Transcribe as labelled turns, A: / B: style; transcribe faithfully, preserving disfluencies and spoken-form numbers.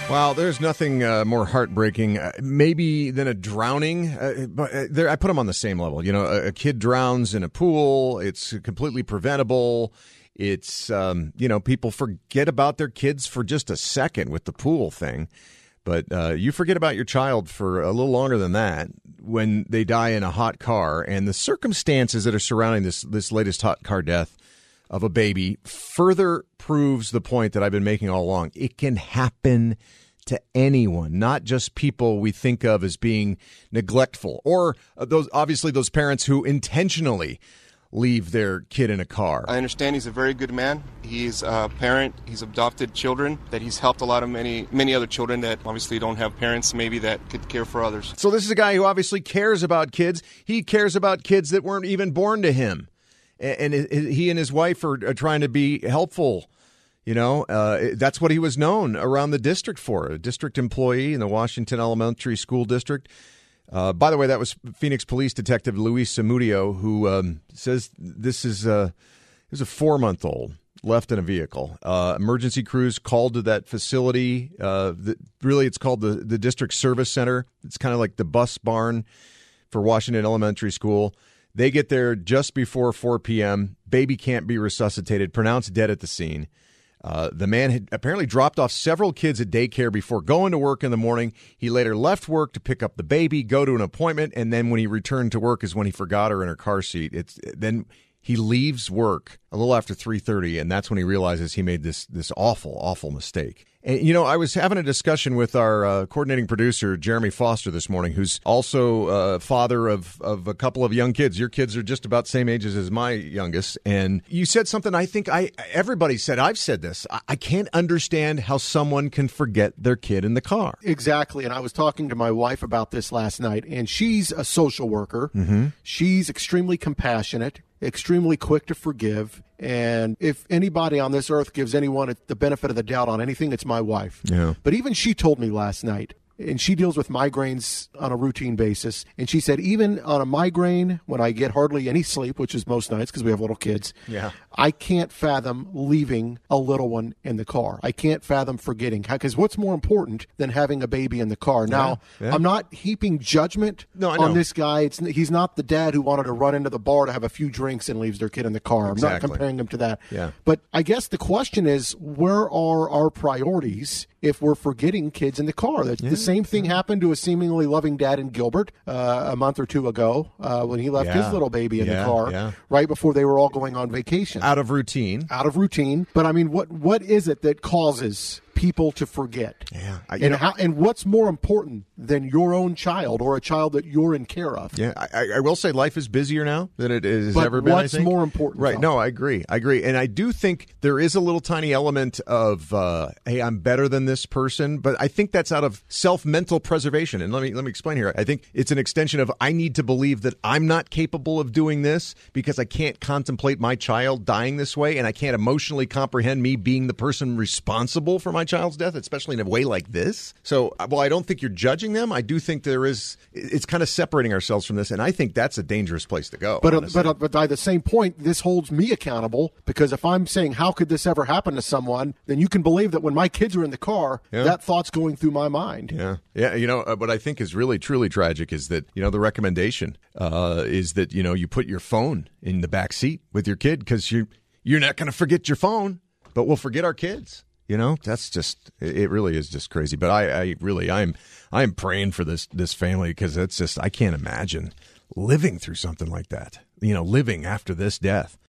A: Well, there's nothing uh, more heartbreaking, uh, maybe, than a drowning. Uh, but uh, there, I put them on the same level. You know, a, a kid drowns in a pool. It's completely preventable. It's, um, you know, people forget about their kids for just a second with the pool thing. But uh, you forget about your child for a little longer than that when they die in a hot car. And the circumstances that are surrounding this this latest hot car death of a baby further proves the point that I've been making all along. It can happen to anyone, not just people we think of as being neglectful, or those obviously those parents who intentionally leave their kid in a car.
B: I understand he's a very good man. He's a parent. He's adopted children, that he's helped a lot of many, many other children that obviously don't have parents maybe that could care for others.
A: So this is a guy who obviously cares about kids. He cares about kids that weren't even born to him. And he and his wife are trying to be helpful. You know, uh, that's what he was known around the district for, a district employee in the Washington Elementary School District. Uh, by the way, that was Phoenix Police Detective Luis Zamudio, who um, says this is a, this is a four-month-old left in a vehicle. Uh, emergency crews called to that facility. Uh, the, really, it's called the, the District Service Center. It's kind of like the bus barn for Washington Elementary School. They get there just before four p.m. Baby can't be resuscitated, pronounced dead at the scene. Uh, the man had apparently dropped off several kids at daycare before going to work in the morning. He later left work to pick up the baby, go to an appointment, and then when he returned to work is when he forgot her in her car seat. It's then he leaves work a little after three thirty, and that's when he realizes he made this this awful, awful mistake. And, you know, I was having a discussion with our uh, coordinating producer, Jeremy Foster, this morning, who's also uh, father of, of a couple of young kids. Your kids are just about the same ages as my youngest. And you said something I think I everybody said. I've said this. I, I can't understand how someone can forget their kid in the car.
C: Exactly. And I was talking to my wife about this last night, and she's a social worker. Mm-hmm. She's extremely compassionate, extremely quick to forgive. And if anybody on this earth gives anyone the benefit of the doubt on anything, it's my wife.
A: Yeah.
C: But even she told me last night, and she deals with migraines on a routine basis, and she said even on a migraine, when I get hardly any sleep, which is most nights because we have little kids,
A: yeah,
C: I can't fathom leaving a little one in the car. I can't fathom forgetting. Because what's more important than having a baby in the car? Now,
A: yeah, yeah.
C: I'm not heaping judgment
A: no, I know.
C: on this guy. It's, he's not the dad who wanted to run into the bar to have a few drinks and leaves their kid in the car. I'm
A: exactly.
C: not comparing him to that.
A: Yeah.
C: But I guess the question is, where are our priorities if we're forgetting kids in the car? The,
A: yeah.
C: the same thing yeah. happened to a seemingly loving dad in Gilbert uh, a month or two ago uh, when he left
A: yeah.
C: his little baby in
A: yeah.
C: the car
A: yeah.
C: right before they were all going on vacation.
A: Out of routine.
C: Out of routine. But, I mean, what what is it that causes people to forget?
A: Yeah. I,
C: and,
A: know,
C: how, and what's more important than your own child or a child that you're in care of?
A: Yeah, I, I will say life is busier now than it has
C: but
A: ever been,
C: what's
A: I think.
C: more important?
A: Right,
C: though?
A: no, I agree. I agree. And I do think there is a little tiny element of, uh, hey, I'm better than this person, but I think that's out of self-mental preservation. And let me let me explain here. I think it's an extension of I need to believe that I'm not capable of doing this because I can't contemplate my child dying this way, and I can't emotionally comprehend me being the person responsible for my child's death, especially in a way like this. So, well, I don't think you're judging them. I do think there is, it's kind of separating ourselves from this, and I think that's a dangerous place to go.
C: But, uh, but, uh, but by the same point, this holds me accountable, because if I'm saying, how could this ever happen to someone, then you can believe that when my kids are in the car, yeah. that thought's going through my mind.
A: Yeah. Yeah. You know, uh, what I think is really, truly tragic is that, you know, the recommendation uh, is that, you know, you put your phone in the back seat with your kid, because you, you're not going to forget your phone, but we'll forget our kids. You know, that's just, it really is just crazy. But I, I really, I'm, I'm praying for this, this family, because it's just, I can't imagine living through something like that, you know, living after this death.